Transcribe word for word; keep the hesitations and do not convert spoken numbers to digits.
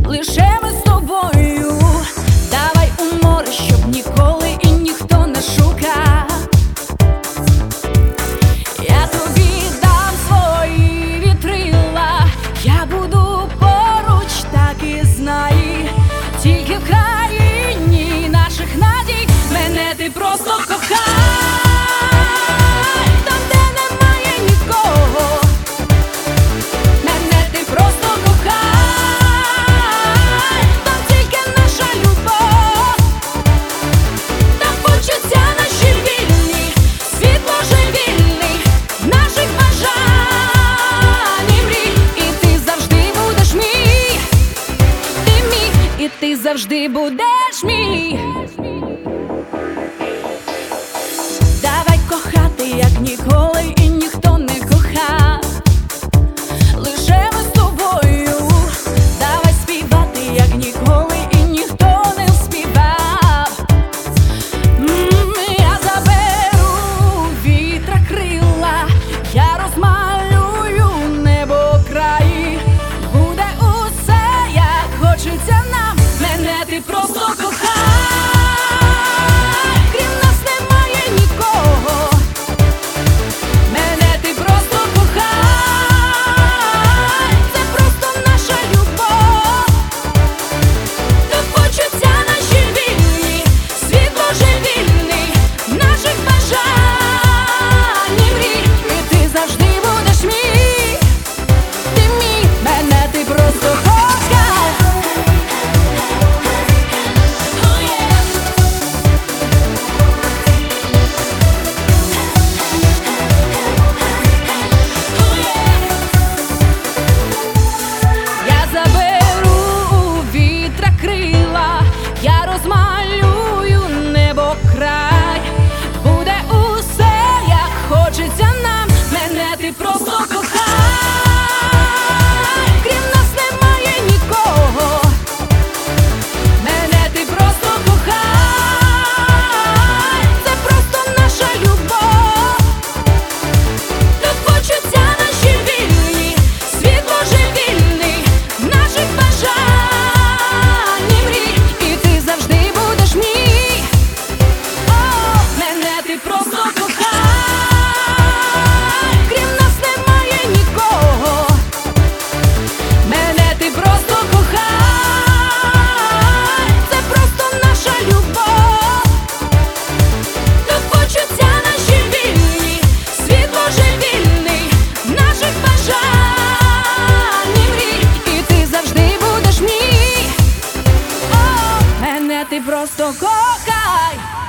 лише ми з тобою. Давай у море, щоб ніколи і ніхто не шукав. Я тобі дам свої вітрила, я буду поруч, так і знай. Тільки в країні наших надій мене ти просто кохай. Там, де немає нікого, мене ти просто кохай. Там тільки наша любов, там почуття наші вільні, світ божевільний наших бажань і мрій. І ти завжди будеш мій, ти мій, і ти завжди будеш мій. Давай кохати, як ніколи і ніхто не кохав. Лише ми з тобою. Давай співати, як ніколи і ніхто не співав. М, Я заберу вітра крила, я розмалюю небо краї. Буде усе, як хочеться нам, мене ти просто кохай. Крім нас немає нікого, мене ти просто кохай. Це просто наша любов, тут почуття наші вільні, світ божевільний наших бажань і мрій. І ти завжди будеш мій, ти мій, мене ти просто кохай. Я заберу вітра крила, я розмалюю небо край. Буде усе, як хочеться нам, мене ти просто кохай. Крім нас немає нікого, мене ти просто кохай. Це просто наша любов, тут почуття наші вільні, світ божевільний наших бажань і мрій. І ти завжди будеш мій, о, мене ти просто кохай. Крім нас немає нікого, мене ти просто кохай. Це просто наша любов, тут почуття наші вільні, світ божевільний наших бажань і мрій. І ти завжди будеш мій, о, мене ти просто кохай.